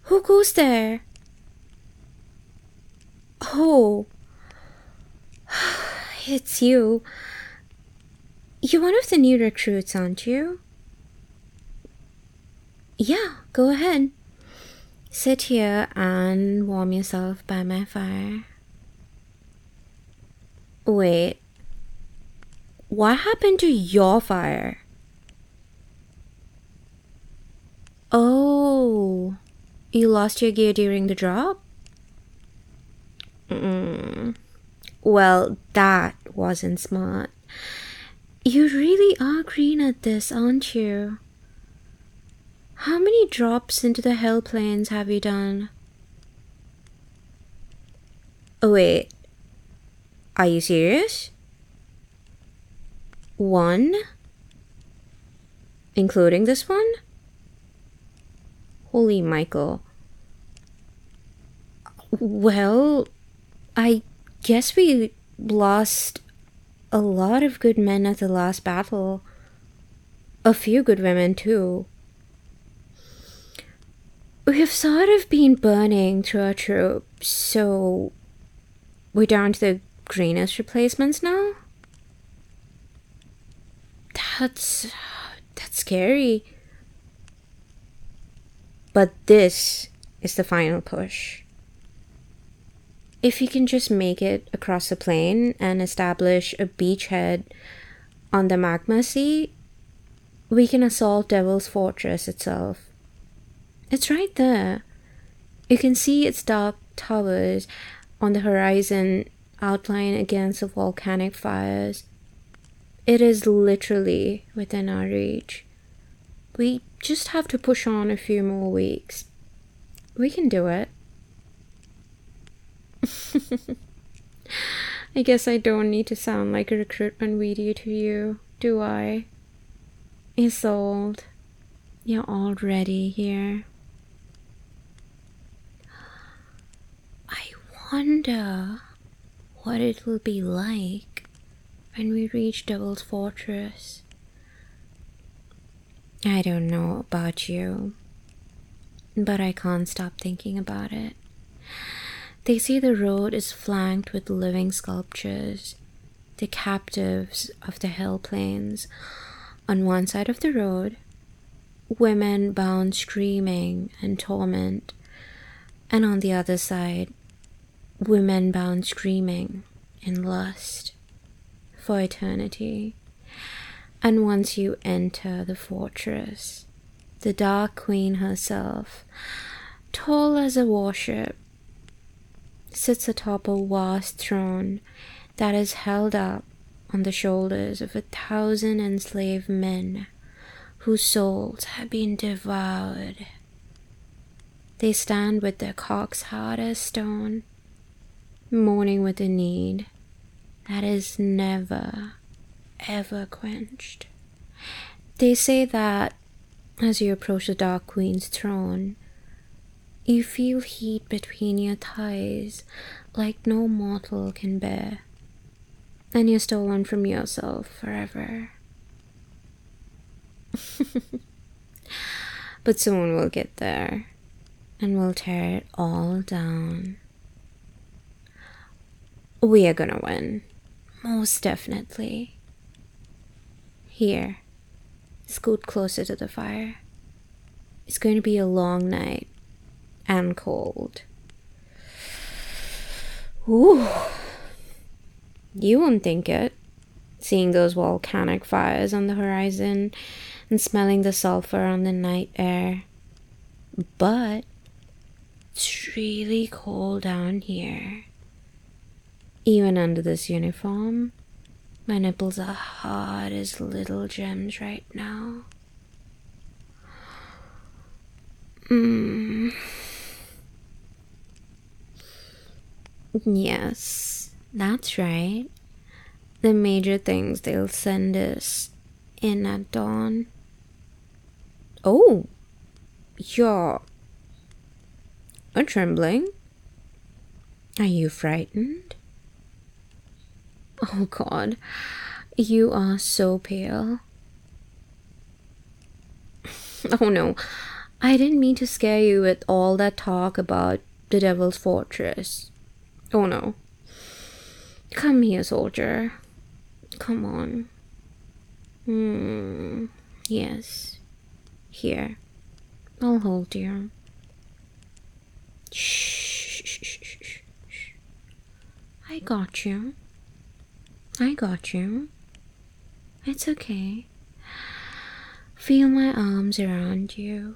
Who goes there? Oh, it's you. You're one of the new recruits, aren't you? Yeah, go ahead. Sit here and warm yourself by my fire. Wait, what happened to your fire? Oh, you lost your gear during the drop? Well, that wasn't smart. You really are green at this, aren't you? How many drops into the hell planes have you done? Oh, wait. Are you serious? One? Including this one? Holy Michael. Well, I guess we lost a lot of good men at the last battle. A few good women, too. We've sort of been burning through our troops, so we're down to the greenest replacements now? That's scary. But this is the final push. If you can just make it across the plain and establish a beachhead on the Magma Sea, we can assault Devil's Fortress itself. It's right there. You can see its dark towers on the horizon outlined against the volcanic fires. It is literally within our reach. We just have to push on a few more weeks. We can do it. I guess I don't need to sound like a recruitment video to you, do I? Isolde, you're already here. I wonder what it will be like when we reach Devil's Fortress. I don't know about you, but I can't stop thinking about it. They say the road is flanked with living sculptures, the captives of the Hell Plains. On one side of the road, women bound screaming in torment, and on the other side, women bound screaming in lust for eternity. And once you enter the fortress, the Dark Queen herself, tall as a warship, sits atop a vast throne that is held up on the shoulders of 1,000 enslaved men whose souls have been devoured. They stand with their cocks hard as stone, mourning with a need that is never, ever quenched. They say that as you approach the Dark Queen's throne, you feel heat between your thighs like no mortal can bear, and you're stolen from yourself forever. But soon we'll get there, and we'll tear it all down. We are gonna win, most definitely. Here, scoot closer to the fire. It's going to be a long night and cold. Ooh, you wouldn't think it, seeing those volcanic fires on the horizon and smelling the sulfur on the night air. But it's really cold down here. Even under this uniform, my nipples are hard as little gems right now. Yes, that's right. The major things they'll send us in at dawn. Oh, you're trembling. Are you frightened? Oh God, you are so pale. Oh no, I didn't mean to scare you with all that talk about the Devil's Fortress. Oh no. Come here, soldier. Come on. Yes. Here. I'll hold you. Shh. I got you. It's okay. Feel my arms around you.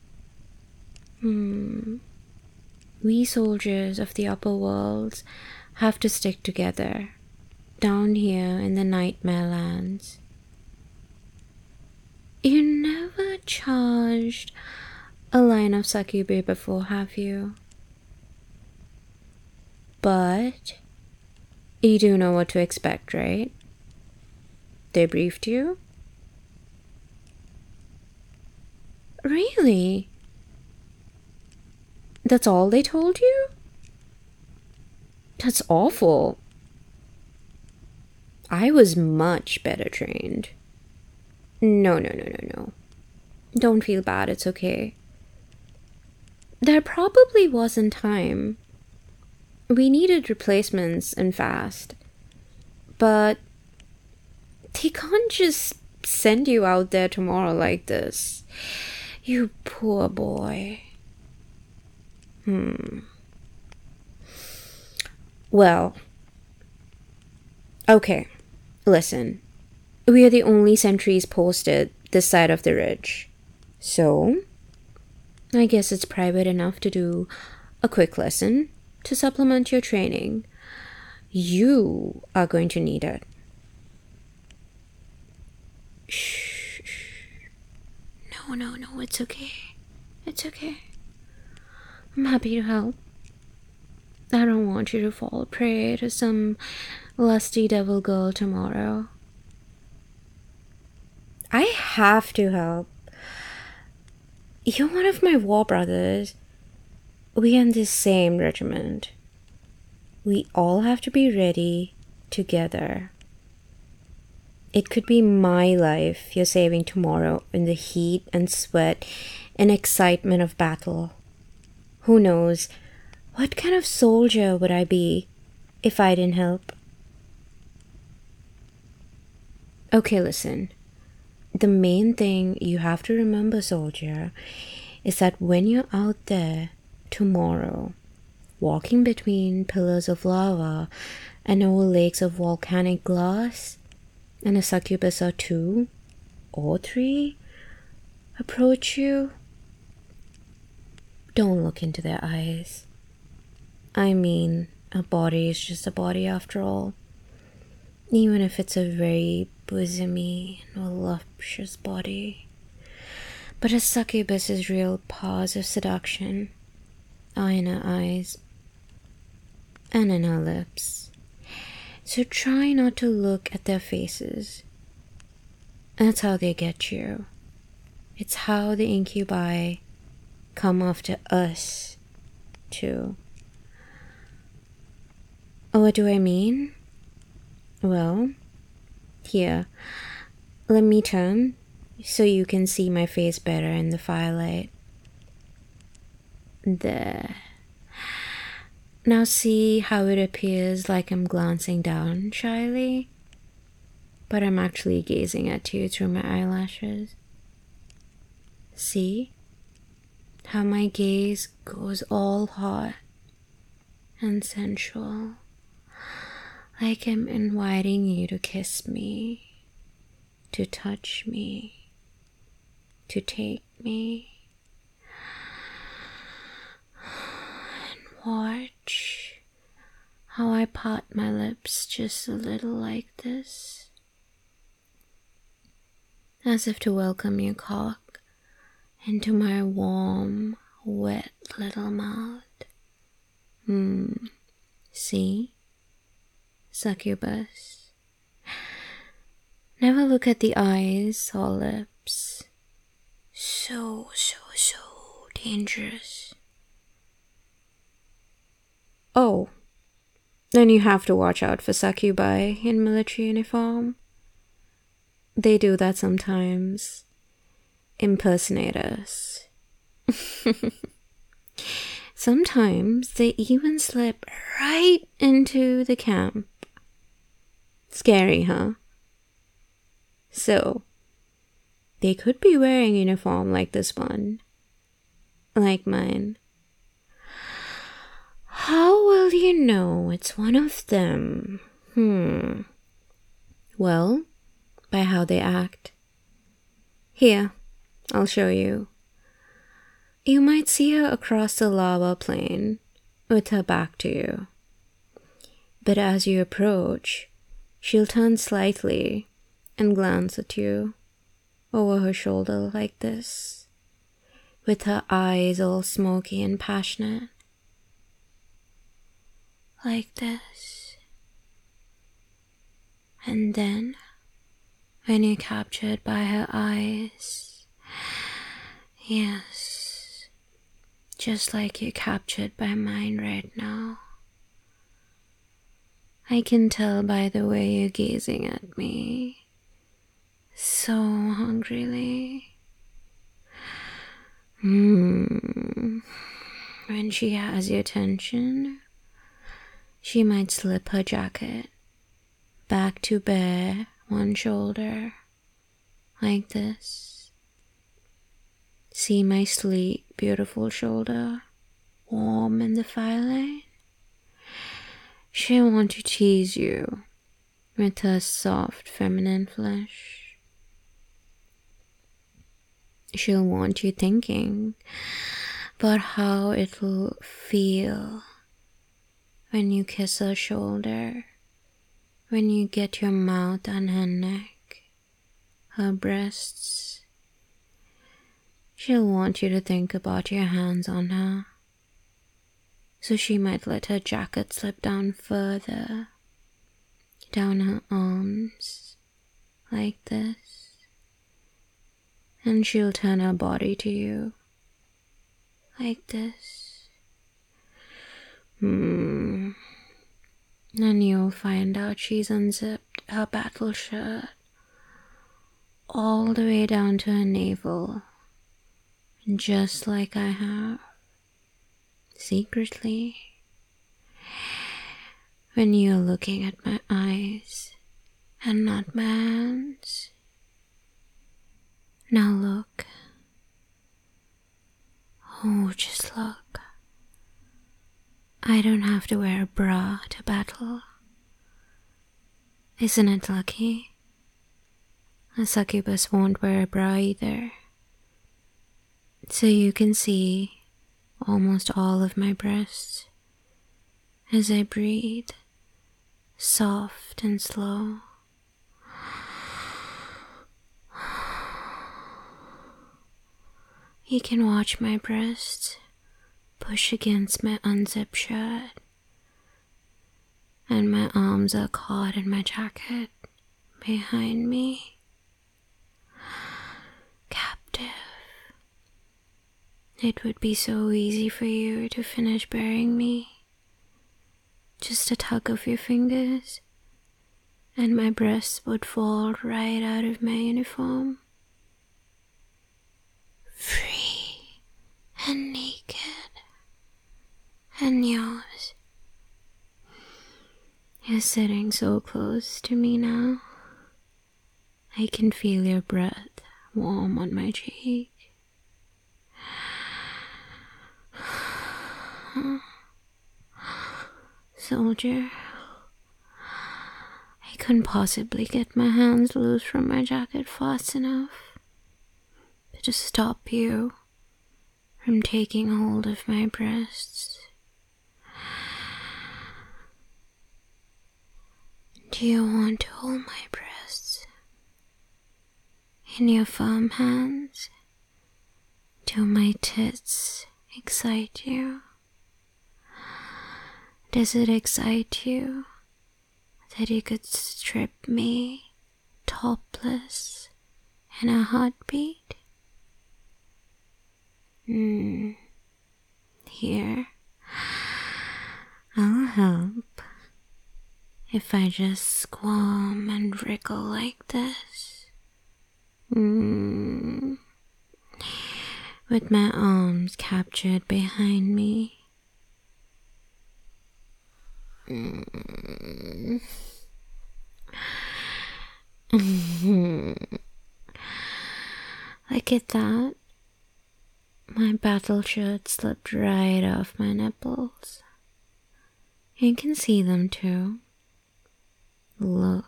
We soldiers of the upper worlds have to stick together down here in the Nightmare Lands. You never charged a line of succubi before, have you? But you do know what to expect, right? They briefed you? Really? That's all they told you? That's awful. I was much better trained. No. Don't feel bad, it's okay. There probably wasn't time. We needed replacements and fast. But they can't just send you out there tomorrow like this. You poor boy. Well, okay, listen. We are the only sentries posted this side of the ridge. So, I guess it's private enough to do a quick lesson to supplement your training. You are going to need it. Shh. No, it's okay. It's okay. I'm happy to help. I don't want you to fall prey to some lusty devil girl tomorrow. I have to help. You're one of my war brothers. We are in the same regiment. We all have to be ready together. It could be my life you're saving tomorrow in the heat and sweat and excitement of battle. Who knows? What kind of soldier would I be if I didn't help? Okay, listen. The main thing you have to remember, soldier, is that when you're out there tomorrow, walking between pillars of lava and over lakes of volcanic glass, and a succubus or 2 or 3 approach you, don't look into their eyes. I mean, a body is just a body after all. Even if it's a very bosomy and voluptuous body. But a succubus's real powers of seduction are in her eyes and in her lips. So try not to look at their faces. That's how they get you. It's how the incubi come after us, too. What do I mean? Well, here, let me turn so you can see my face better in the firelight. There. Now see how it appears like I'm glancing down shyly, but I'm actually gazing at you through my eyelashes. See how my gaze goes all hot and sensual, like I'm inviting you to kiss me, to touch me, to take me. Watch how I part my lips just a little like this, as if to welcome your cock into my warm, wet little mouth. See? Succubus. Never look at the eyes or lips. So dangerous. Oh, then you have to watch out for succubi in military uniform. They do that sometimes. Impersonate us. Sometimes they even slip right into the camp. Scary, huh? So, they could be wearing uniform like this one. Like mine. How will you know it's one of them? Well, by how they act. Here, I'll show you. You might see her across the lava plain, with her back to you. But as you approach, she'll turn slightly and glance at you over her shoulder like this, with her eyes all smoky and passionate. Like this. And then, when you're captured by her eyes, yes, just like you're captured by mine right now. I can tell by the way you're gazing at me, so hungrily. When she has your attention, she might slip her jacket back to bare one shoulder, like this. See my sleek, beautiful shoulder, warm in the firelight? She'll want to tease you with her soft, feminine flesh. She'll want you thinking about how it'll feel when you kiss her shoulder, when you get your mouth on her neck, her breasts. She'll want you to think about your hands on her, so she might let her jacket slip down further, down her arms, like this. And she'll turn her body to you, like this. And you'll find out she's unzipped her battle shirt all the way down to her navel, just like I have, secretly. When you're looking at my eyes and not my hands. Now look. Oh, just look. I don't have to wear a bra to battle. Isn't it lucky? A succubus won't wear a bra either. So you can see almost all of my breasts as I breathe, soft and slow. You can watch my breasts push against my unzipped shirt, and my arms are caught in my jacket behind me. Captive. It would be so easy for you to finish burying me. Just a tug of your fingers, and my breasts would fall right out of my uniform. Free and naked, and yours. You're sitting so close to me now. I can feel your breath warm on my cheek. Soldier, I couldn't possibly get my hands loose from my jacket fast enough to stop you from taking hold of my breasts. Do you want to hold my breasts in your firm hands? Do my tits excite you? Does it excite you that you could strip me topless in a heartbeat? Here, I'll help if I just squirm and wriggle like this. When with my arms captured behind me. Look at that. My battle shirt slipped right off my nipples. You can see them too. Look.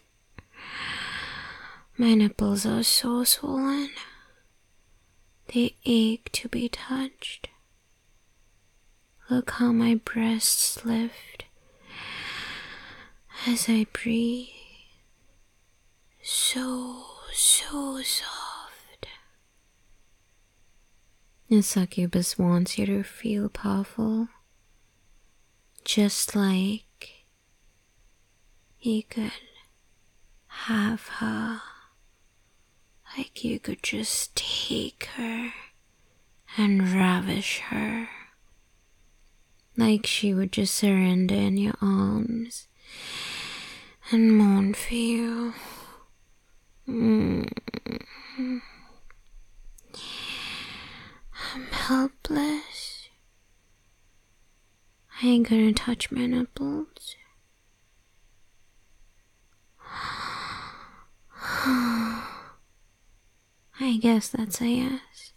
My nipples are so swollen. They ache to be touched. Look how my breasts lift as I breathe. So soft. The succubus wants you to feel powerful, just like you could have her, like you could just take her and ravish her, like she would just surrender in your arms and mourn for you. I'm helpless. I ain't gonna touch my nipples. I guess that's a yes.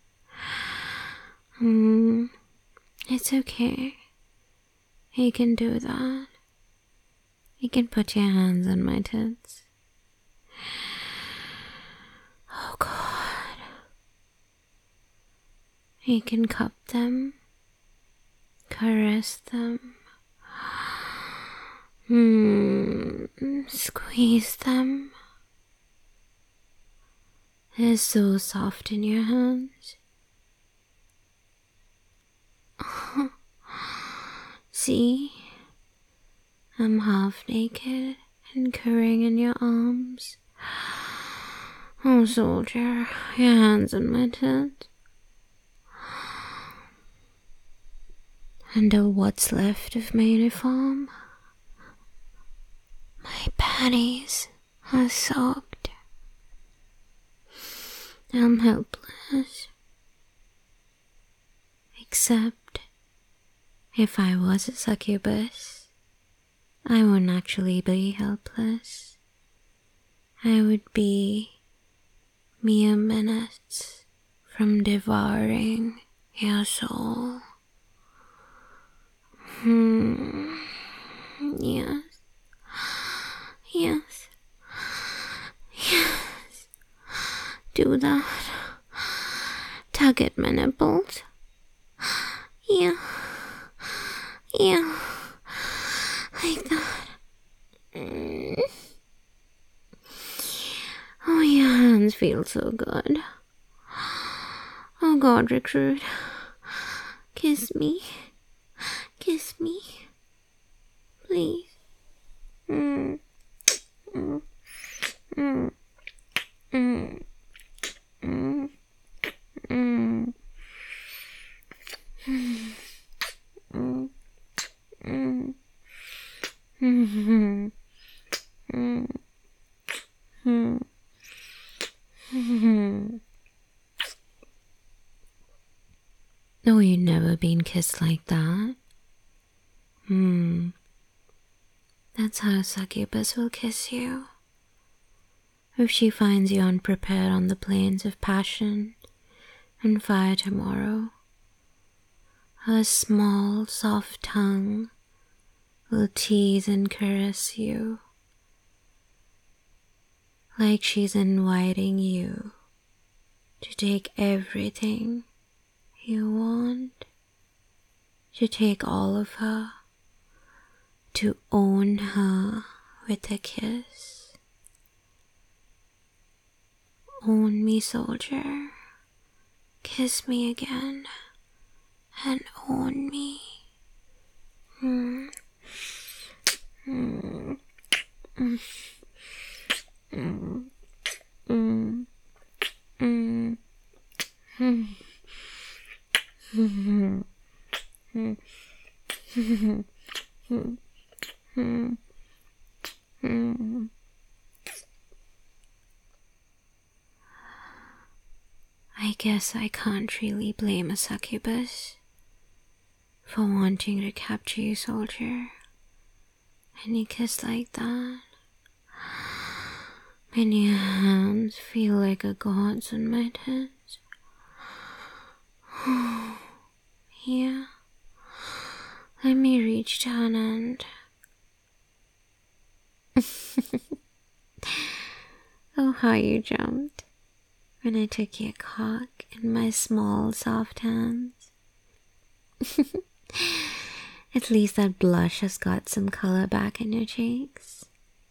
It's okay. You can do that. You can put your hands on my tits. Oh God. You can cup them, caress them, squeeze them. They're so soft in your hands. See? I'm half naked and curring in your arms. Oh, soldier, your hands on my tit. Under what's left of my uniform, my panties are soaked. I'm helpless. Except, if I was a succubus, I wouldn't actually be helpless. I would be mere minutes from devouring your soul. Yes. Yes. Yes. Do that. Tug at my nipples. Yeah. Yeah. Like that. Oh, your hands feel so good. Oh God, recruit. Kiss me. Kiss me. Please. No, you've never been kissed like that. That's how a succubus will kiss you. If she finds you unprepared on the plains of passion and fire tomorrow, her small, soft tongue will tease and caress you, like she's inviting you to take everything you want, to take all of her, to own her with a kiss. Own me, soldier. Kiss me again and own me. I guess I can't really blame a succubus for wanting to capture you, soldier. And you kiss like that. And your hands feel like a god's on my tits. Here, let me reach down and... Oh, how you jumped when I took your cock in my small, soft hands. At least that blush has got some color back in your cheeks.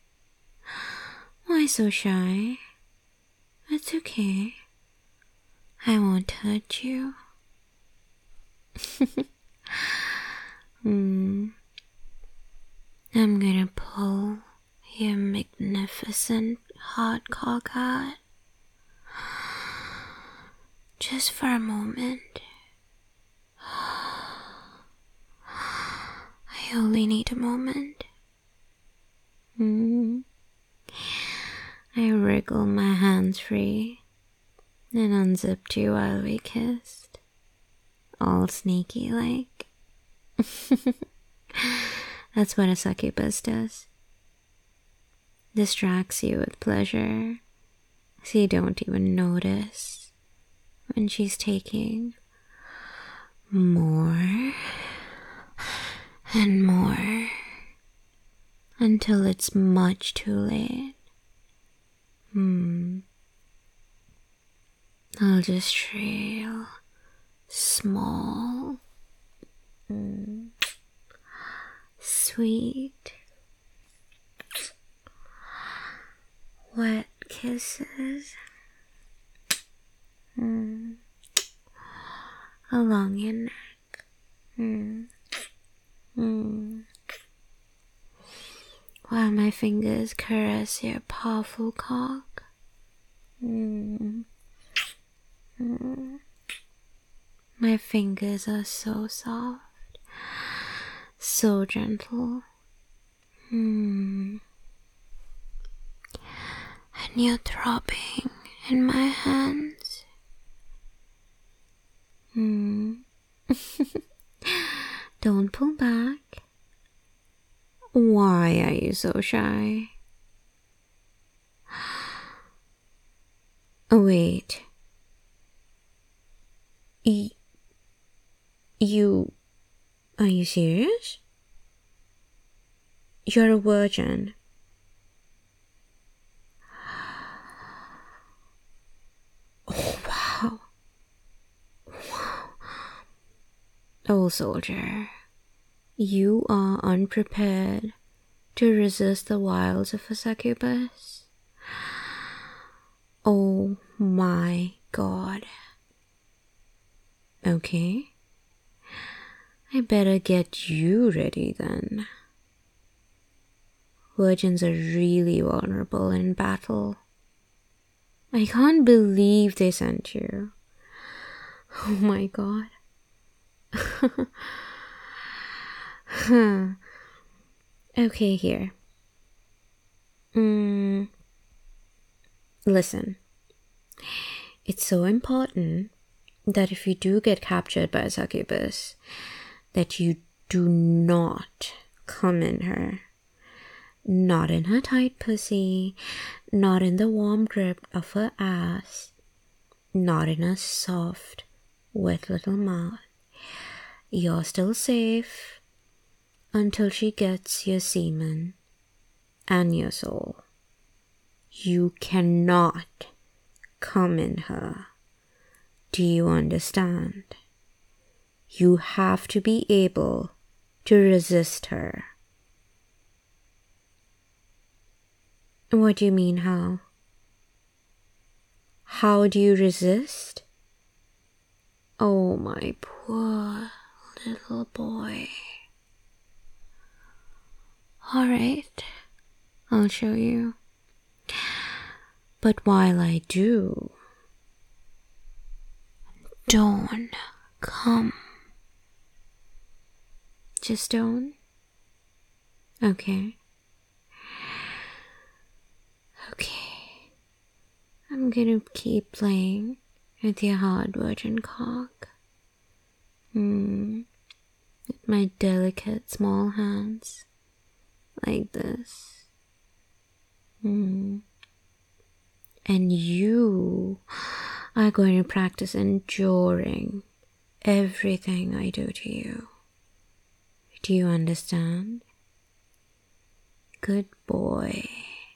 Why so shy? It's okay. I won't hurt you. I'm gonna pull your magnificent hot cock out. Just for a moment. I only need a moment. I wriggle my hands free and unzipped you while we kissed. All sneaky like. That's what a succubus does. Distracts you with pleasure, so you don't even notice when she's taking more and more until it's much too late. I'll just trail small, sweet, wet kisses along your neck. While my fingers caress your powerful cock. My fingers are so soft, so gentle. And you're throbbing in my hands. Don't pull back. Why are you so shy? Oh, wait. Are you serious? You're a virgin. Oh, wow. Oh, soldier, you are unprepared to resist the wiles of a succubus. Oh my God. Okay, I better get you ready then. Virgins are really vulnerable in battle. I can't believe they sent you. Oh my God. Okay, here. Listen. It's so important that if you do get captured by a succubus, that you do not come in her. Not in her tight pussy, not in the warm grip of her ass, not in her soft, wet little mouth. You're still safe until she gets your semen and your soul. You cannot come in her. Do you understand? You have to be able to resist her. What do you mean, how? How do you resist? Oh, my poor little boy. Alright, I'll show you. But while I do, don't come. Just don't? Okay. Okay. I'm gonna keep playing with your hard virgin cock. With my delicate small hands, like this. And you are going to practice enduring everything I do to you. Do you understand? Good boy.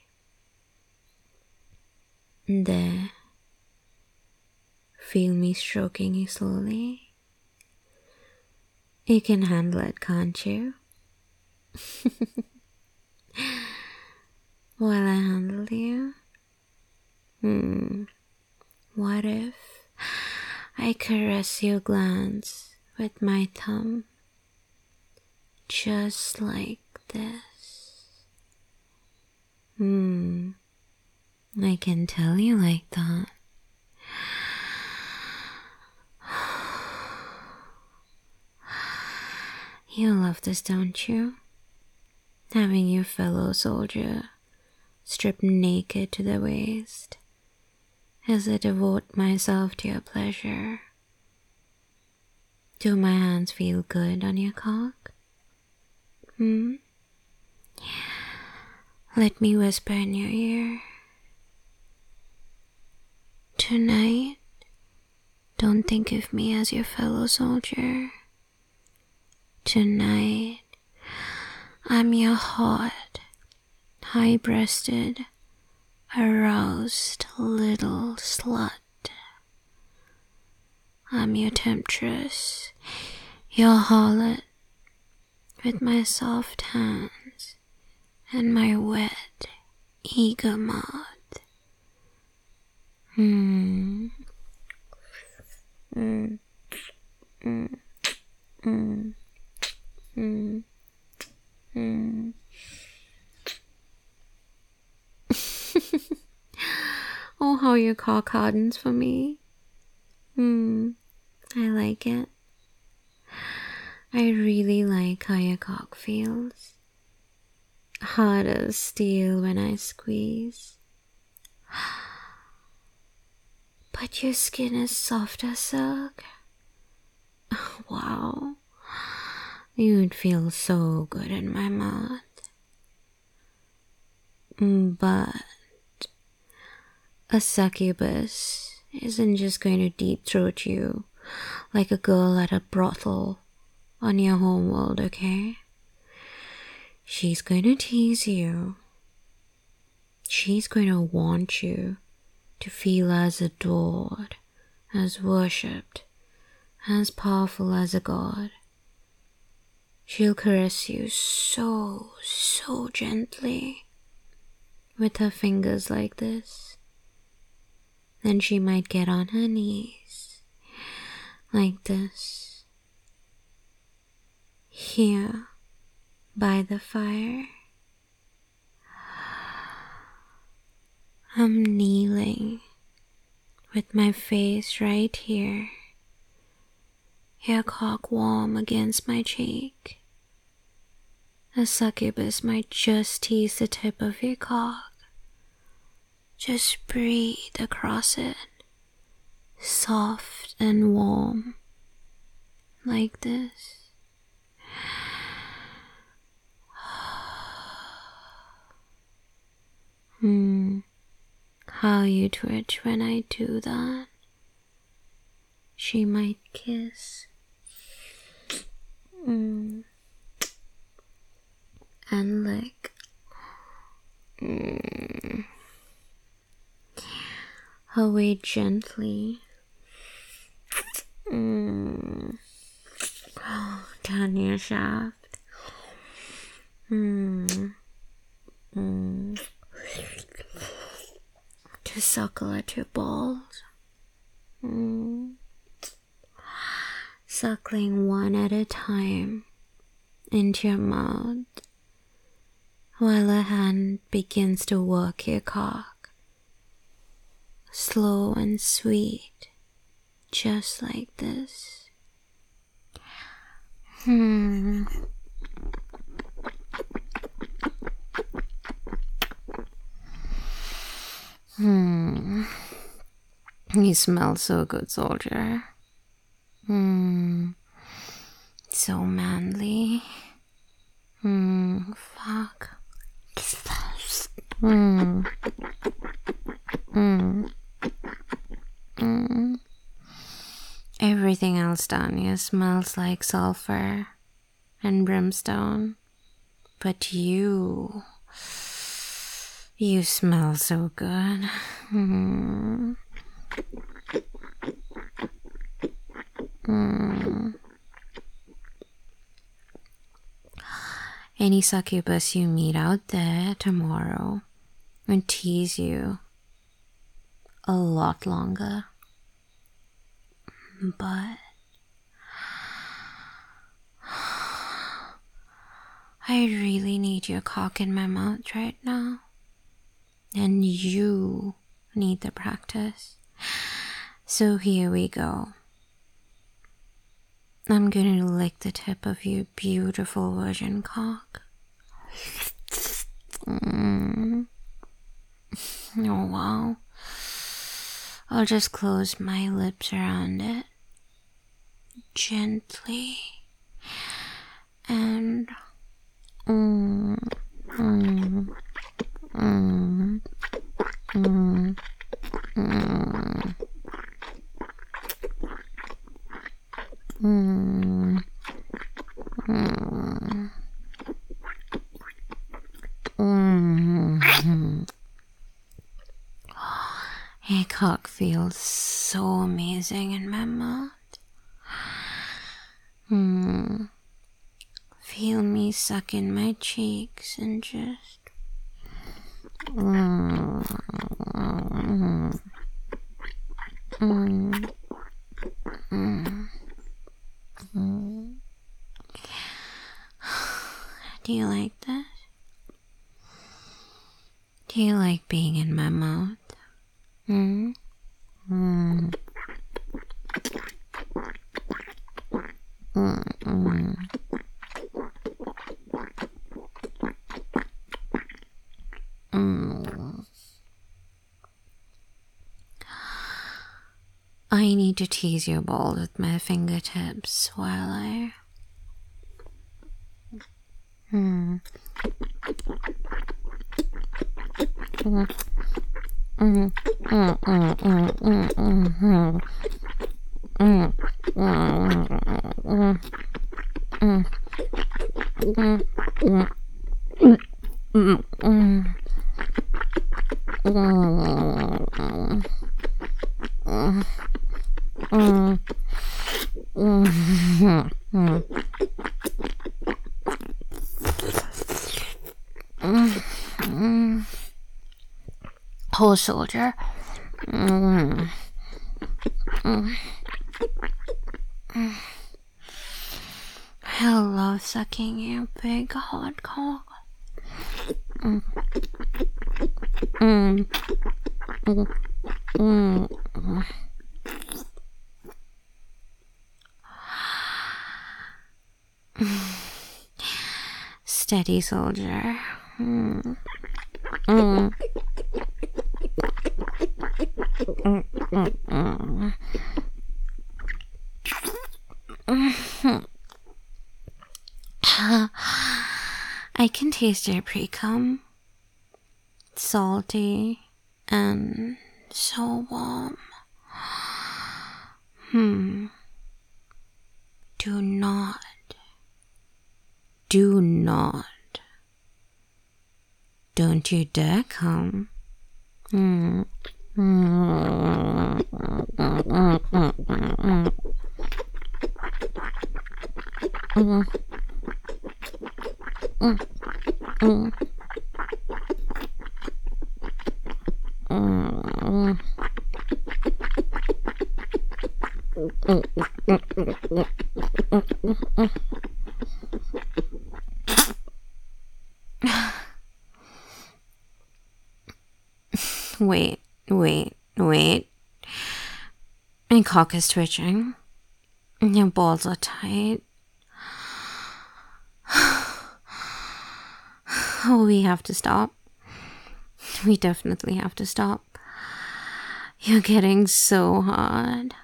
There. Feel me stroking you slowly? You can handle it, can't you? While I handle you? What if I caress your glands with my thumb? Just like this. I can tell you like that. You love this, don't you? Having your fellow soldier stripped naked to the waist as I devote myself to your pleasure. Do my hands feel good on your cock? Let me whisper in your ear. Tonight, don't think of me as your fellow soldier. Tonight, I'm your hot, high-breasted, aroused little slut. I'm your temptress, your harlot, with my soft hands and my wet, eager mouth. Oh, how your cock hardens for me. I like it. I really like how your cock feels. Hard as steel when I squeeze. But your skin is soft as silk. Wow. You'd feel so good in my mouth. But a succubus isn't just going to deep throat you like a girl at a brothel on your homeworld, okay? She's going to tease you. She's going to want you to feel as adored, as worshipped, as powerful as a god. She'll caress you so gently with her fingers like this. Then she might get on her knees like this. Here by the fire. I'm kneeling with my face right here, your cock warm against my cheek. A succubus might just tease the tip of your cock. Just breathe across it, soft and warm, like this. How you twitch when I do that. She might kiss. And lick. Her way gently. Down your shaft. To suckle at your balls. Suckling one at a time into your mouth while a hand begins to work your cock. Slow and sweet, just like this. You smell so good, soldier. So manly. Fuck. Mm. Mm. Mm. Everything else down here smells like sulfur and brimstone. But you smell so good. Mm. Mm. Any succubus you meet out there tomorrow will tease you a lot longer. But I really need your cock in my mouth right now. And you need the practice. So here we go. I'm gonna lick the tip of your beautiful virgin cock. Oh wow. I'll just close my lips around it. Gently. And mm, mm, mm, mm, mm, mm, mm. Your cock feels so amazing in my mouth. Feel me sucking my cheeks and just Do you like that? Do you like being in my mouth? Mm. Mm. Mm. Mm. Mm. I need to tease your balls with my fingertips while I... Mm. Mm. Mm. Mm. Mm. Mm. Mm. Oh, soldier. I love sucking your big hot cock. Steady, soldier. I can taste your pre-cum. Salty and so warm. Do not, don't you dare come. Wait. My cock is twitching. Your balls are tight. Oh, we have to stop. We definitely have to stop. You're getting so hard.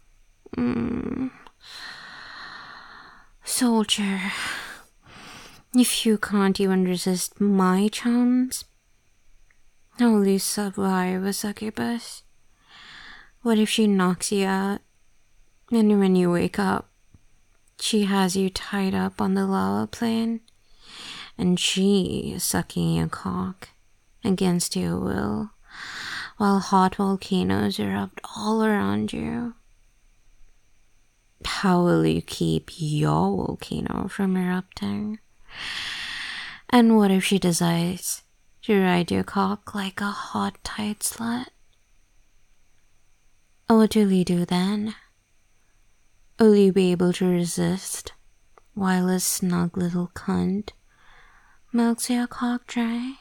Soldier, if you can't even resist my charms, how will you survive a succubus? What if she knocks you out, and when you wake up, she has you tied up on the lava plane, and she is sucking your cock against your will, while hot volcanoes erupt all around you? How will you keep your volcano from erupting? And what if she decides to ride your cock like a hot, tight slut? What will you do then? Will you be able to resist while a snug little cunt milks your cock dry?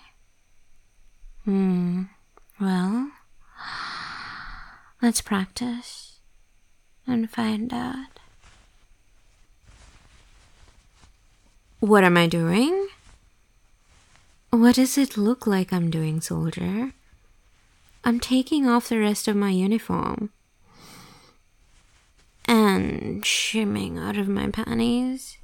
Well, let's practice and find out. What am I doing? What does it look like I'm doing, soldier? I'm taking off the rest of my uniform and shimming out of my panties.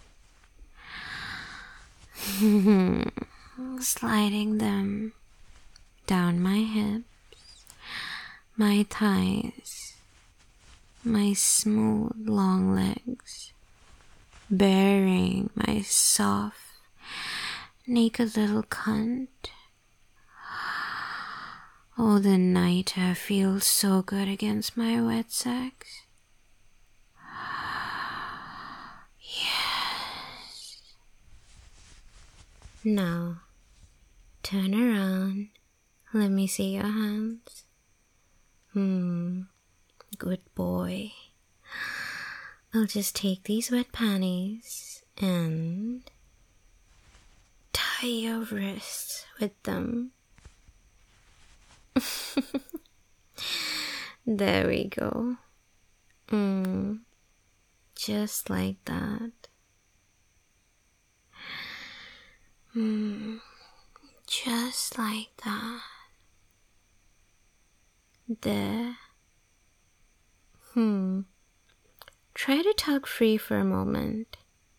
Sliding them down my hips, my thighs, my smooth long legs, bearing my soft, naked little cunt. Oh, the night air feels so good against my wet sex. Yes. Now, turn around. Let me see your hands. Good boy. I'll just take these wet panties and tie your wrists with them. There we go. Just like that. Just like that. There. Try to tug free for a moment.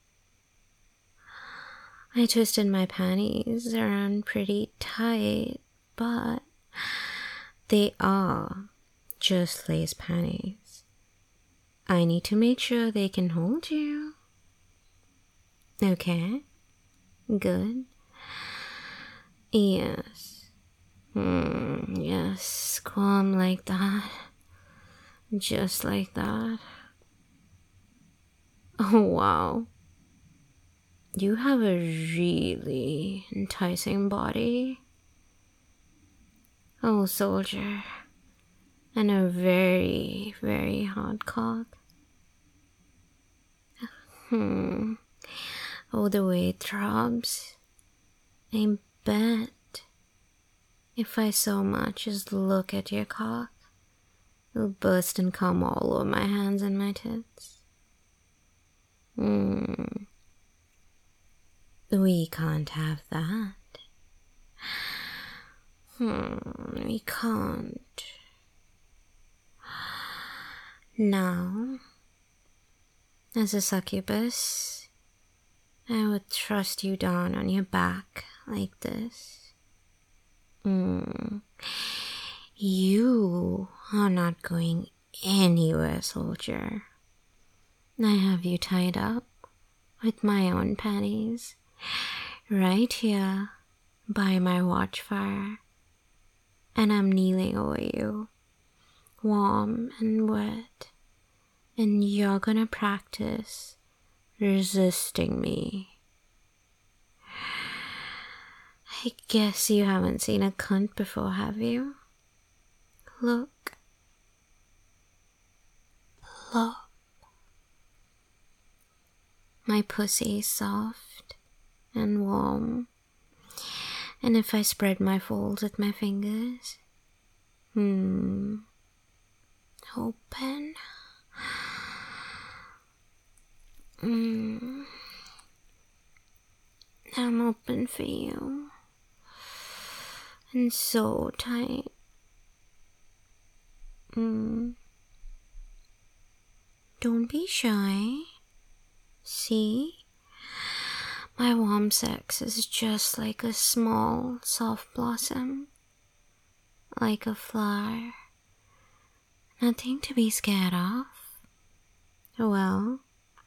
I twisted my panties around pretty tight, but they are just lace panties. I need to make sure they can hold you. Okay, good. Yes. Yes, squirm like that. Just like that. Oh, wow. You have a really enticing body. Oh, soldier. And a very, very hot cock. Oh, the way it throbs. I bet if I so much as look at your cock, it'll burst and come all over my hands and my tits. We can't have that. We can't. Now, as a succubus, I would thrust you down on your back like this. You are not going anywhere, soldier. I have you tied up with my own panties right here by my watchfire, and I'm kneeling over you, warm and wet, and you're gonna practice resisting me. I guess you haven't seen a cunt before, have you? Look. Look. My pussy is soft and warm, and if I spread my folds with my fingers, open. I'm open for you, and so tight. Mm. Don't be shy. See? My warm sex is just like a small, soft blossom. Like a flower. Nothing to be scared of. Well,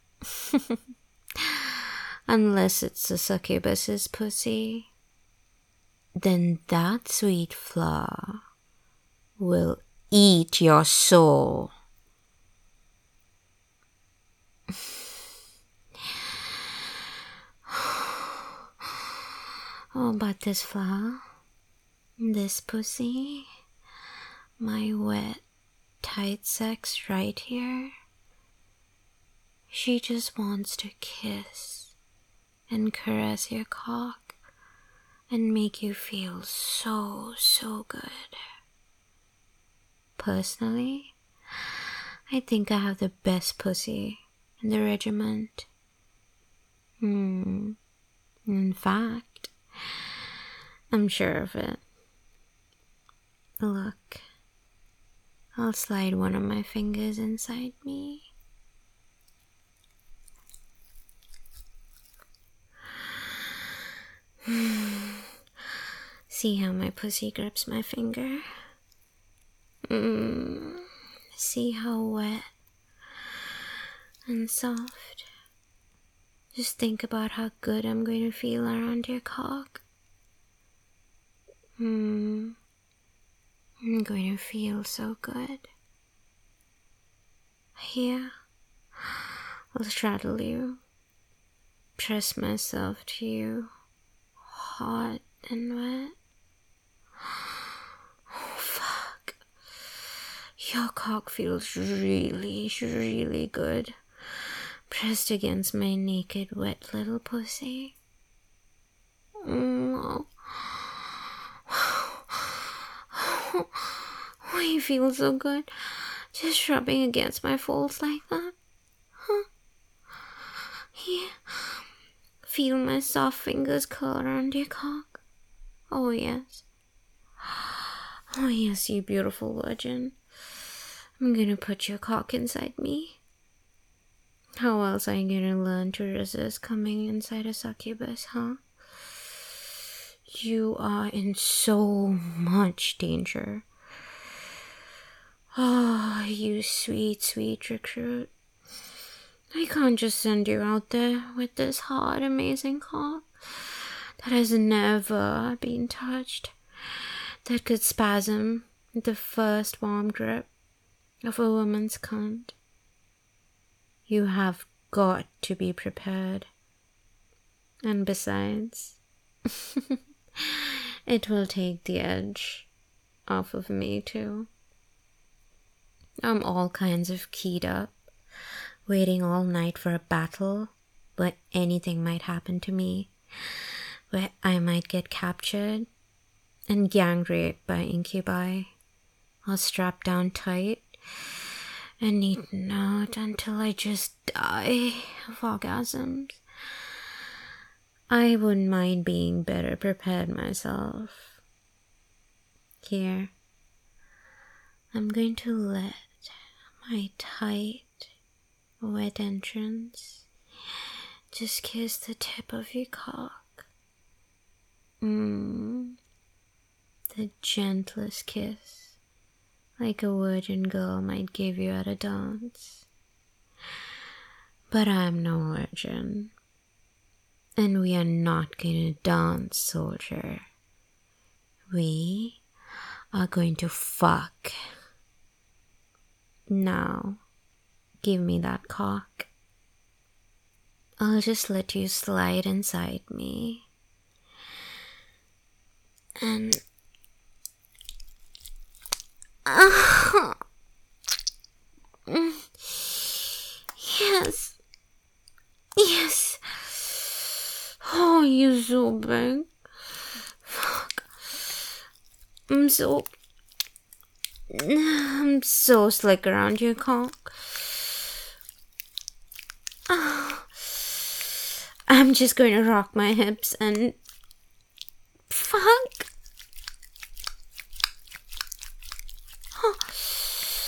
unless it's a succubus's pussy, then that sweet flower will eat your soul. Oh, but this flower, this pussy, my wet, tight sex right here, she just wants to kiss and caress your cock and make you feel so, so good. Personally, I think I have the best pussy in the regiment. In fact, I'm sure of it. Look, I'll slide one of my fingers inside me. See how my pussy grips my finger? See how wet and soft? Just think about how good I'm going to feel around your cock. I'm going to feel so good. Here, I'll straddle you, press myself to you, hot and wet. Oh, fuck. Your cock feels really, really good, pressed against my naked, wet little pussy. Why you feel so good? Just rubbing against my folds like that? Huh? Here. Feel my soft fingers curl around your cock. Oh, yes. Oh, yes, you beautiful virgin. I'm gonna put your cock inside me. How else are you gonna learn to resist coming inside a succubus, huh? You are in so much danger. Oh, you sweet, sweet recruit. I can't just send you out there with this hot, amazing cock that has never been touched, that could spasm at the first warm grip of a woman's cunt. You have got to be prepared. And besides, it will take the edge off of me too. I'm all kinds of keyed up, waiting all night for a battle where anything might happen to me, where I might get captured and gang raped by incubi, or strapped down tight and eaten out until I just die of orgasms. I wouldn't mind being better prepared myself. Here, I'm going to let my tight, wet entrance just kiss the tip of your cock. The gentlest kiss, like a virgin girl might give you at a dance. But I'm no virgin, and we are not going to dance, soldier. We are going to fuck. Now, give me that cock. I'll just let you slide inside me. And... Yes. Yes. Oh, you're so big. Fuck. I'm so slick around your cock. I'm just going to rock my hips and... Fuck.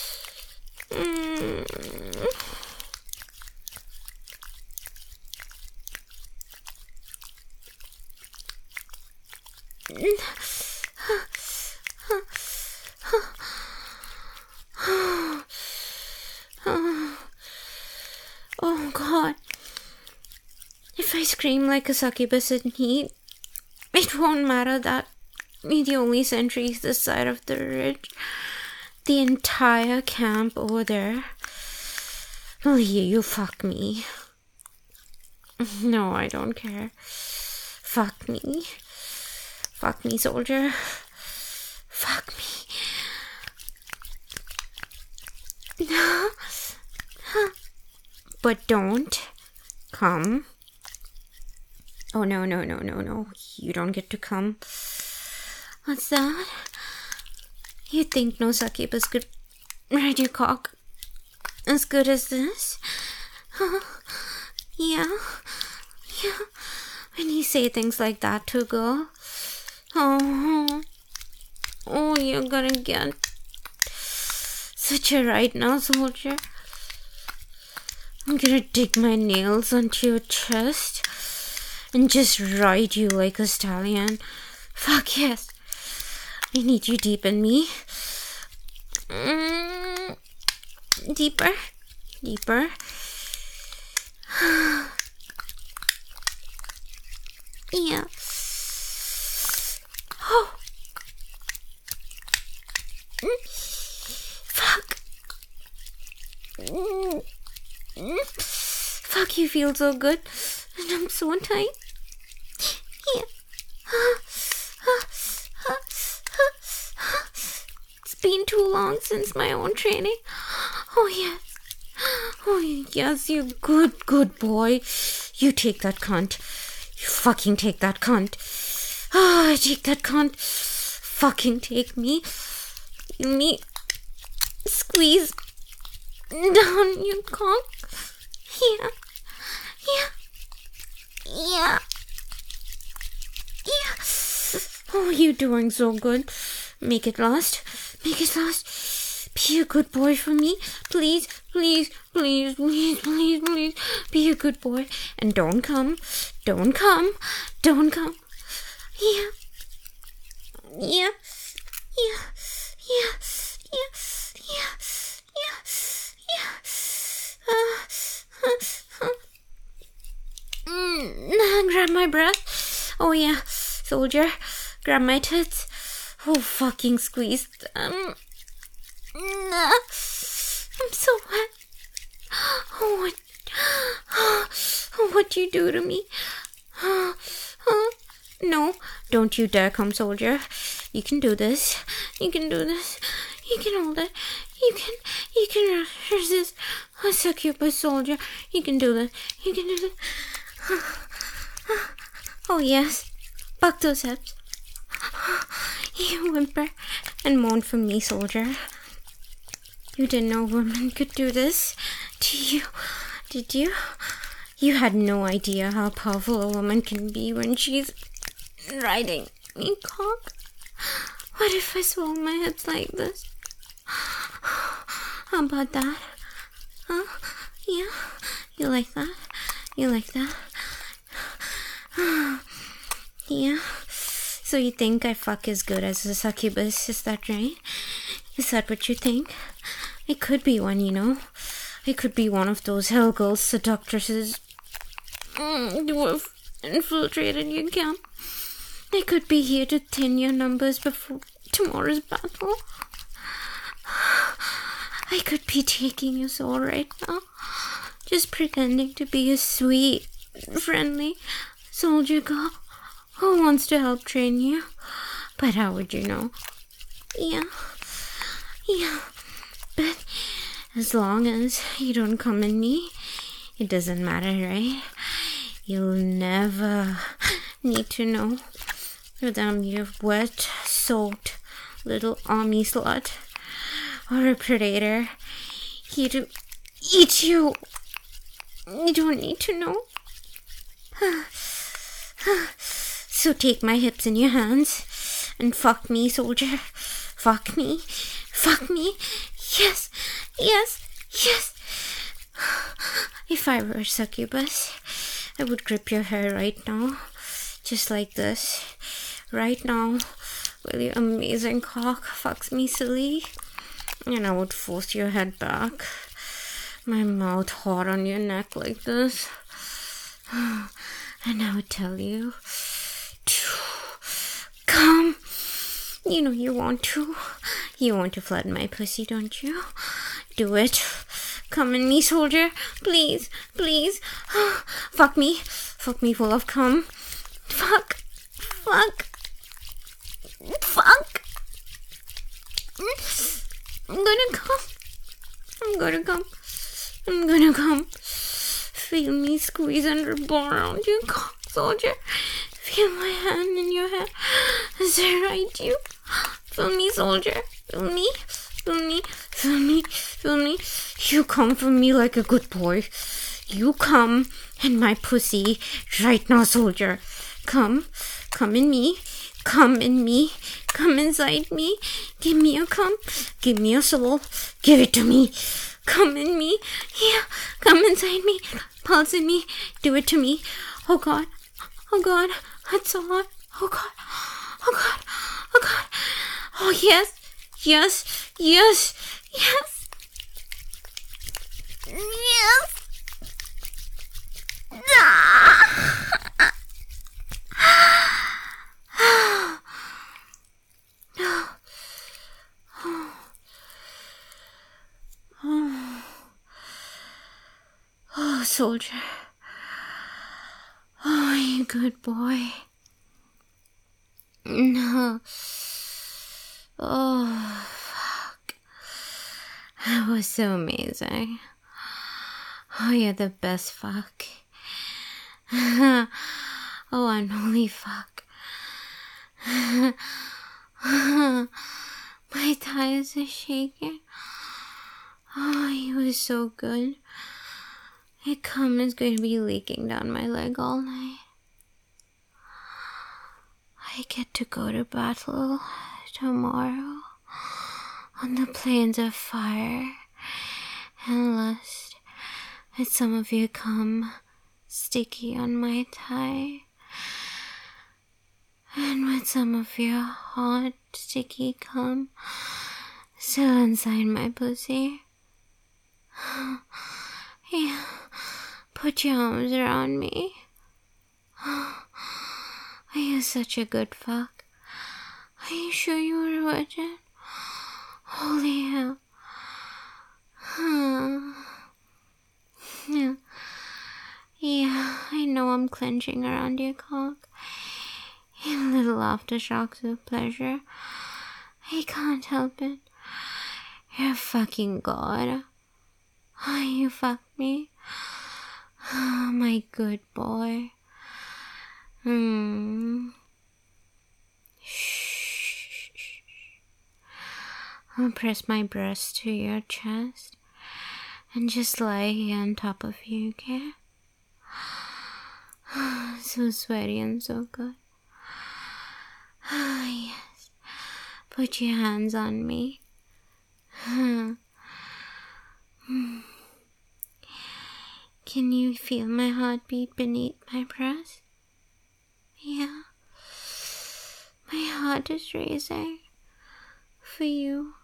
Oh God. If I scream like a succubus in heat, it won't matter that we're the only sentries this side of the ridge. The entire camp over there will hear you fuck me. No, I don't care. Fuck me. Fuck me, soldier. Fuck me. No. But don't come. Oh, no. You don't get to come. What's that? You think no succubus could ride your cock as good as this? Huh? Yeah. When you say things like that to a girl, oh, you're gonna get such a ride now, soldier. I'm gonna dig my nails onto your chest and just ride you like a stallion. Fuck yes. I need you deep in me. Deeper. Yeah. Oh. Fuck. Fuck, you feel so good. And I'm so tight. Yeah. It's been too long since my own training. Oh yes, you good boy. You take that cunt. You fucking take that cunt. I take that cunt. Fucking take me. Me. Squeeze down your cock. Yeah. Oh, you're doing so good. Make it last. Be a good boy for me. Please. Be a good boy. And don't come. Yeah. Grab my breath. Oh yeah, soldier. Grab my tits. Oh, fucking squeeze them. I'm so wet. Oh, what you do to me? No, don't you dare come, soldier. You can do this. You can hold it. You can resist. A succubus, soldier. You can do that. Oh yes, buck those hips. You whimper and moan for me, soldier. You didn't know women could do this to you, did you? You had no idea how powerful a woman can be when she's riding me cock. What if I swell my hips like this? How about that? Huh? Yeah? You like that? Yeah? So you think I fuck as good as a succubus, is that right? Is that what you think? I could be one, you know. I could be one of those hellgirl seductresses who have infiltrated your camp. I could be here to thin your numbers before tomorrow's battle. I could be taking your soul right now, just pretending to be a sweet, friendly soldier girl who wants to help train you. But how would you know? Yeah. But as long as you don't come in me, it doesn't matter, right? You'll never need to know whether I'm your wet, soaked little army slut or a predator here to eat you. You don't need to know. So take my hips in your hands and fuck me, soldier. Fuck me. Yes. If I were a succubus, I would grip your hair right now, just like this. right now, while your amazing cock fucks me silly, and I would force your head back, my mouth hot on your neck like this, and I would tell you, come. You know you want to. You want to flood my pussy, don't you? Do it. Come in me, soldier. Please, please. Fuck me. Fuck me full of cum. Fuck. Fuck. Fuck. I'm gonna come. I'm gonna come. I'm gonna come. Feel me squeeze under bar around your cock, soldier. Feel my hand in your hair. Is that right, you? Feel me, soldier. Feel me. Feel me. Feel me. Feel me. You come for me like a good boy. You come in my pussy right now, soldier. Come. Come in me. Come in me. Come inside me. Give me a cum. Give me a soul. Give it to me. Come in me. Yeah. Come inside me. Pulse in me. Do it to me. Oh, God. Oh, God. That's so hot. Oh, God. Oh, God. Oh, God. Oh, yes. Yes. Yes. Yes. Yes. Oh, soldier. Oh, you good boy. No. Oh, fuck. That was so amazing. Oh, you're the best fuck. Oh, unholy fuck. My thighs are shaking. Oh, he was so good. Your cum is going to be leaking down my leg all night. I get to go to battle tomorrow on the plains of fire and lust with some of your cum sticky on my thigh and with some of your hot sticky cum still inside my pussy. Yeah, put your arms around me. Are you such a good fuck? Are you sure you were a virgin? Holy hell. Yeah. Yeah, I know I'm clenching around your cock. In little aftershocks of pleasure. I can't help it. You're a fucking god. Oh, you fucked me. Oh, my good boy. Shh. I'll press my breast to your chest and just lie here on top of you, okay? So sweaty and so good. Yes. Put your hands on me. Can you feel my heartbeat beneath my breast? Yeah. My heart is racing for you.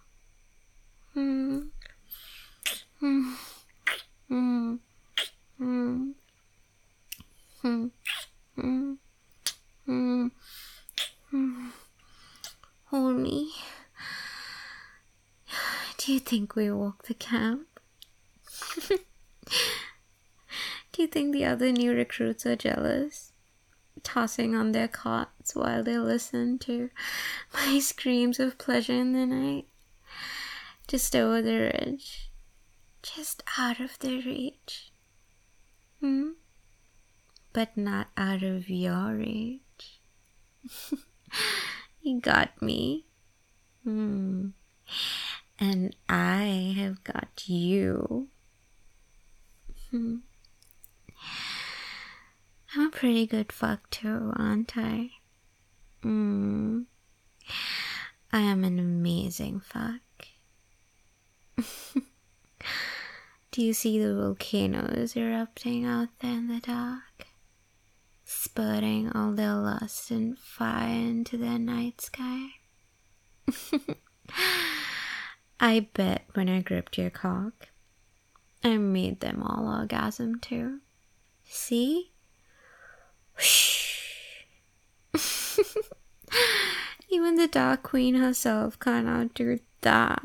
Hold me. Do you think we walk the camp? Do you think the other new recruits are jealous? Tossing on their cots while they listen to my screams of pleasure in the night. Just over the ridge. Just out of their reach. But not out of your reach. You got me. And I have got you. I'm a pretty good fuck too, aren't I? I am an amazing fuck. Do you see the volcanoes erupting out there in the dark? spurting all their lust and fire into their night sky. I bet when I gripped your cock, I made them all orgasm too. See? Even the Dark Queen herself can't outdo that.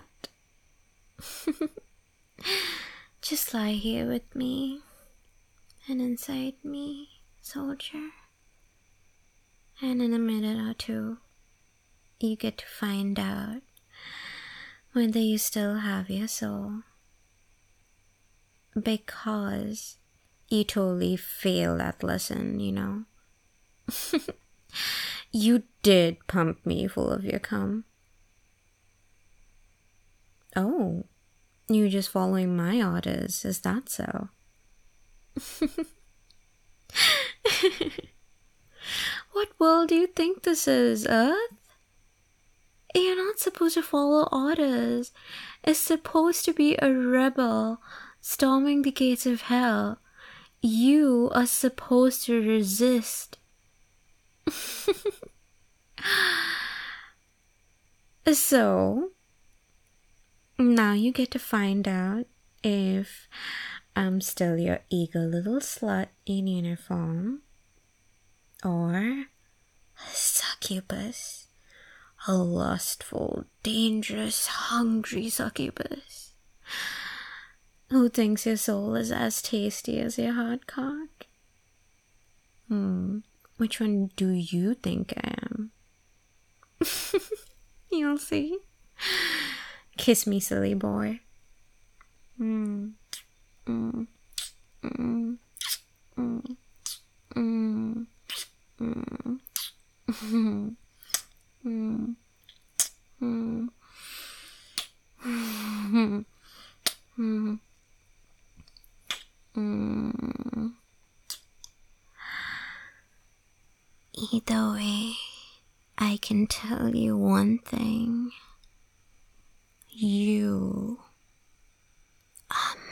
Just lie here with me and inside me, soldier. And in a minute or two, you get to find out whether you still have your soul. Because you totally failed that lesson, you know. You did pump me full of your cum. Oh, you're just following my orders, is that so? What world do you think this is, Earth? You're not supposed to follow orders. It's supposed to be a rebel storming the gates of hell. You are supposed to resist. So, now you get to find out if I'm still your eager little slut in uniform, or a succubus, a lustful, dangerous, hungry succubus who thinks your soul is as tasty as your hard cock. Which one do you think I am? You'll see. Kiss me, silly boy. Either way, I can tell you one thing. You are